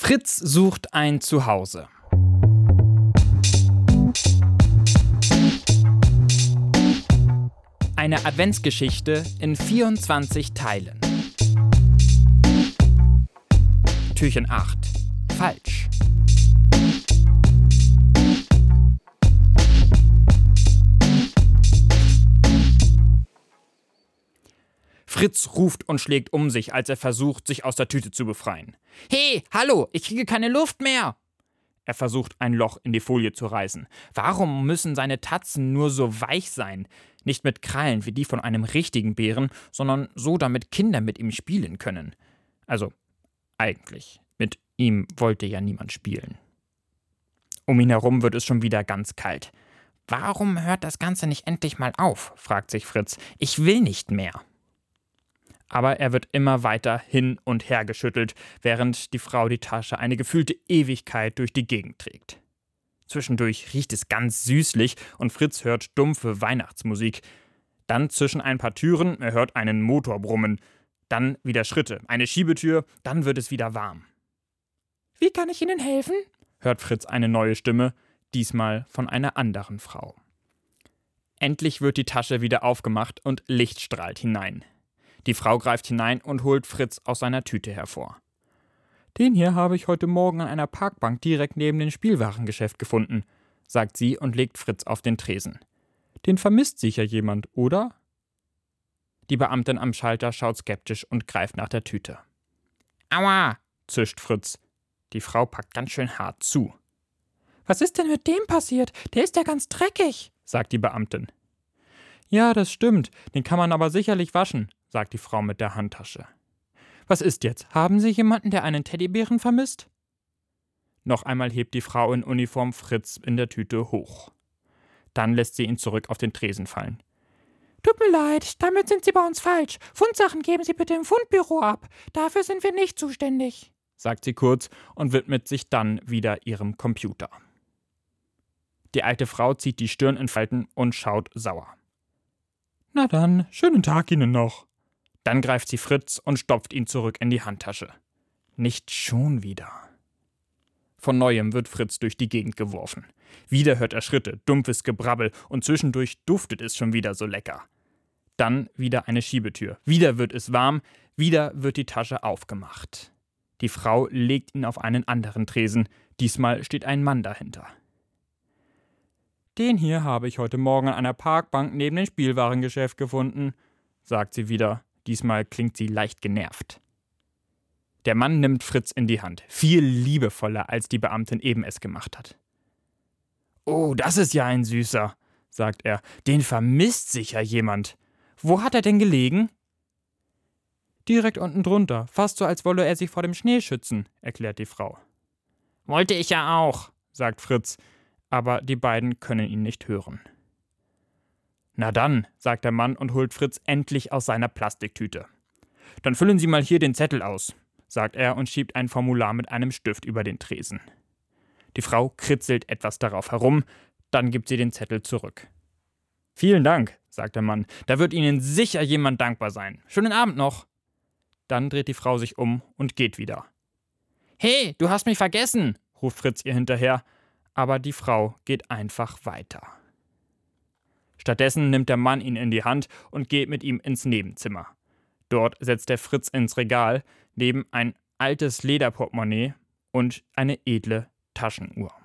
Fritz sucht ein Zuhause. Eine Adventsgeschichte in 24 Teilen. Türchen 8. Falsch. Fritz ruft und schlägt um sich, als er versucht, sich aus der Tüte zu befreien. Hey, hallo, ich kriege keine Luft mehr! Er versucht, ein Loch in die Folie zu reißen. Warum müssen seine Tatzen nur so weich sein? Nicht mit Krallen wie die von einem richtigen Bären, sondern so, damit Kinder mit ihm spielen können. Also, eigentlich. Mit ihm wollte ja niemand spielen. Um ihn herum wird es schon wieder ganz kalt. Warum hört das Ganze nicht endlich mal auf? Fragt sich Fritz. Ich will nicht mehr. Aber er wird immer weiter hin und her geschüttelt, während die Frau die Tasche eine gefühlte Ewigkeit durch die Gegend trägt. Zwischendurch riecht es ganz süßlich und Fritz hört dumpfe Weihnachtsmusik. Dann zwischen ein paar Türen, er hört einen Motor brummen. Dann wieder Schritte, eine Schiebetür, dann wird es wieder warm. Wie kann ich Ihnen helfen? Hört Fritz eine neue Stimme, diesmal von einer anderen Frau. Endlich wird die Tasche wieder aufgemacht und Licht strahlt hinein. Die Frau greift hinein und holt Fritz aus seiner Tüte hervor. Den hier habe ich heute Morgen an einer Parkbank direkt neben dem Spielwarengeschäft gefunden, sagt sie und legt Fritz auf den Tresen. Den vermisst sicher jemand, oder? Die Beamtin am Schalter schaut skeptisch und greift nach der Tüte. Aua, zischt Fritz. Die Frau packt ganz schön hart zu. Was ist denn mit dem passiert? Der ist ja ganz dreckig, sagt die Beamtin. Ja, das stimmt, den kann man aber sicherlich waschen, sagt die Frau mit der Handtasche. Was ist jetzt? Haben Sie jemanden, der einen Teddybären vermisst? Noch einmal hebt die Frau in Uniform Fritz in der Tüte hoch. Dann lässt sie ihn zurück auf den Tresen fallen. Tut mir leid, damit sind Sie bei uns falsch. Fundsachen geben Sie bitte im Fundbüro ab. Dafür sind wir nicht zuständig, sagt sie kurz und widmet sich dann wieder ihrem Computer. Die alte Frau zieht die Stirn in Falten und schaut sauer. Na dann, schönen Tag Ihnen noch. Dann greift sie Fritz und stopft ihn zurück in die Handtasche. Nicht schon wieder. Von Neuem wird Fritz durch die Gegend geworfen. Wieder hört er Schritte, dumpfes Gebrabbel und zwischendurch duftet es schon wieder so lecker. Dann wieder eine Schiebetür. Wieder wird es warm, wieder wird die Tasche aufgemacht. Die Frau legt ihn auf einen anderen Tresen. Diesmal steht ein Mann dahinter. Den hier habe ich heute Morgen an einer Parkbank neben dem Spielwarengeschäft gefunden, sagt sie wieder. Diesmal klingt sie leicht genervt. Der Mann nimmt Fritz in die Hand, viel liebevoller, als die Beamtin eben es gemacht hat. Oh, das ist ja ein Süßer, sagt er. Den vermisst sicher jemand. Wo hat er denn gelegen? Direkt unten drunter, fast so, als wolle er sich vor dem Schnee schützen, erklärt die Frau. Wollte ich ja auch, sagt Fritz, aber die beiden können ihn nicht hören. Na dann, sagt der Mann und holt Fritz endlich aus seiner Plastiktüte. Dann füllen Sie mal hier den Zettel aus, sagt er und schiebt ein Formular mit einem Stift über den Tresen. Die Frau kritzelt etwas darauf herum, dann gibt sie den Zettel zurück. Vielen Dank, sagt der Mann, da wird Ihnen sicher jemand dankbar sein. Schönen Abend noch. Dann dreht die Frau sich um und geht wieder. Hey, du hast mich vergessen, ruft Fritz ihr hinterher, aber die Frau geht einfach weiter. Stattdessen nimmt der Mann ihn in die Hand und geht mit ihm ins Nebenzimmer. Dort setzt der Fritz ins Regal, neben ein altes Lederportemonnaie und eine edle Taschenuhr.